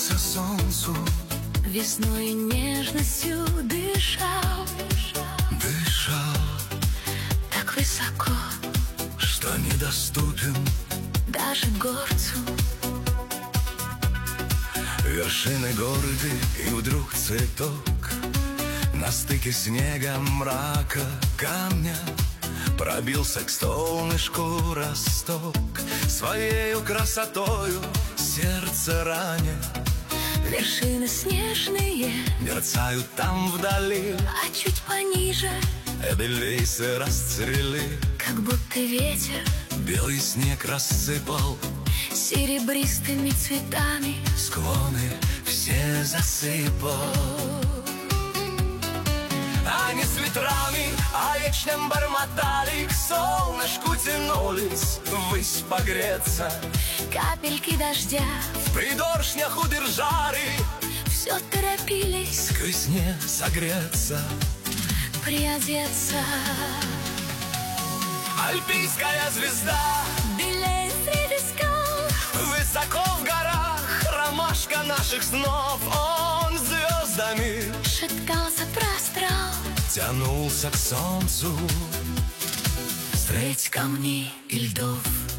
улыбнулся солнцу, весной и нежностью дышал. дышал, Так высоко, что недоступен даже горцу. вершины горды, и вдруг цветок на стыке снега, мрака, камня пробился к солнышку росток. Своею красотою сердце раня Вершины снежные, мерцают там вдали, а чуть пониже, эдельвейсы расцвели. как будто ветер Белый снег рассыпал серебристыми цветами. склоны, все засыпал. Они с ветрами о вечном бормотали, к солнышку тянулись ввысь погреться. Капельки дождя В придоршнях удержали все торопились к весне согреться. приодеться. Альпийская звезда Белеет среди скал, высоко в горах, ромашка наших снов. Он звездами шептался про астрал. тянулся к солнцу Средь камней и льдов,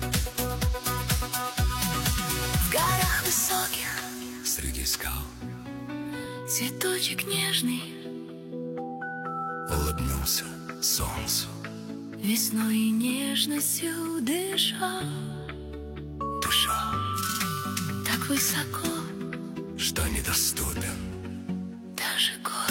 в горах высоких среди скал цветочек нежный улыбнулся солнцу, весной и нежностью дышал. дышал, Так высоко, что недоступен даже город.